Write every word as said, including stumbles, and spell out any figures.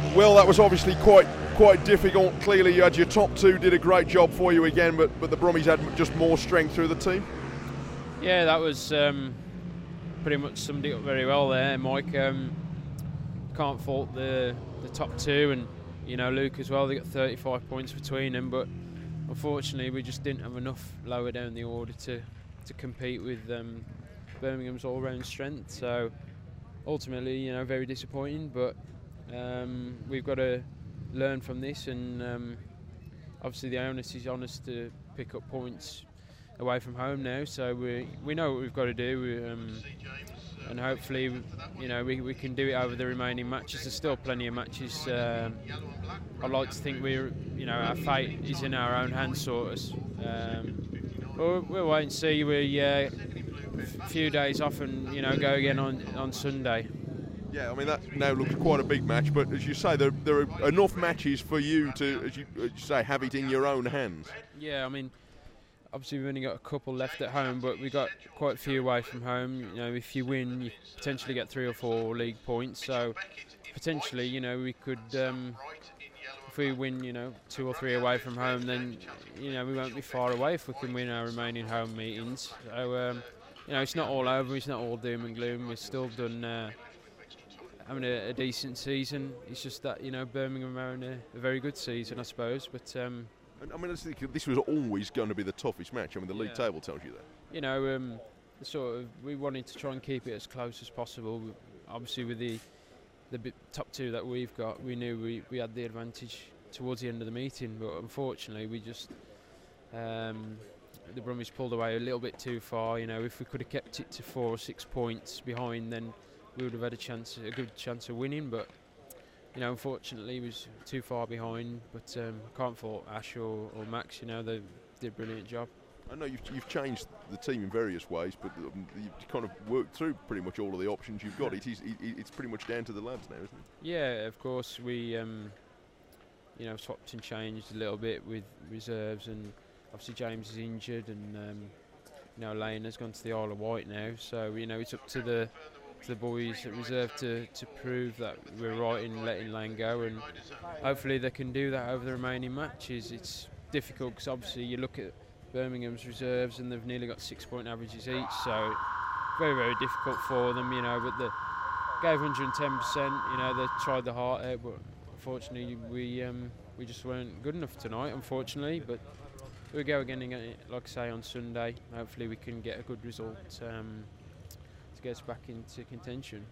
Well, that was obviously quite quite difficult. Clearly, you had your top two did a great job for you again, but but the Brummies had just more strength through the team. Yeah, that was um, pretty much summed it up very well there, Mike. Um, can't fault the the top two, and you know Luke as well. They got thirty-five points between them, but unfortunately we just didn't have enough lower down the order to to compete with um, Birmingham's all-round strength. So ultimately, you know, very disappointing. But um, we've got to learn from this, and um, obviously the onus is on us to pick up points away from home now. So we we know what we've got to do, we, um, and hopefully, you know, we we can do it over the remaining matches. There's still plenty of matches. Um, I'd like to think we're, you know, our fate is in our own hands, sort of. Um, we'll, we'll wait and see. We uh, a few days off, and you know, go again on on Sunday. Yeah, I mean that now looks quite a big match, but as you say, there, there are enough matches for you to, as you, as you say, have it in your own hands. Yeah, I mean, obviously we've only got a couple left at home, but we've got quite a few away from home. You know, if you win, you potentially get three or four league points. So potentially, you know, we could, um, if we win, you know, two or three away from home, then you know we won't be far away if we can win our remaining home meetings. So um, you know, it's not all over. It's not all doom and gloom. We've still done. Uh, having a, a decent season. It's just that, you know, Birmingham are having a, a very good season, I suppose. But um, I mean, this was always going to be the toughest match. I mean, the league yeah. table tells you that. You know, um, sort of, we wanted to try and keep it as close as possible. Obviously, with the the top two that we've got, we knew we, we had the advantage towards the end of the meeting. But unfortunately, we just um, the Brummies pulled away a little bit too far. You know, if we could have kept it to four or six points behind, then we would have had a chance, a good chance of winning, but you know, unfortunately, he was too far behind. But um, I can't fault Ash or, or Max. You know, they did a brilliant job. I know you've, you've changed the team in various ways, but um, you've kind of worked through pretty much all of the options you've got. It is, it, it's pretty much down to the lads now, isn't it? Yeah, of course. We, um, you know, swapped and changed a little bit with reserves, and obviously James is injured, and um, you know, Lane has gone to the Isle of Wight now. So you know, it's up to the to the boys at reserve to, to prove that we're right in letting Lane go, and hopefully they can do that over the remaining matches. It's difficult because obviously you look at Birmingham's reserves and they've nearly got six point averages each, so very very difficult for them, you know, but they gave one hundred ten percent, you know, they tried the heart out, but unfortunately we um, we just weren't good enough tonight, unfortunately. But we'll go again, like I say, on Sunday. Hopefully we can get a good result um, to get us back into contention.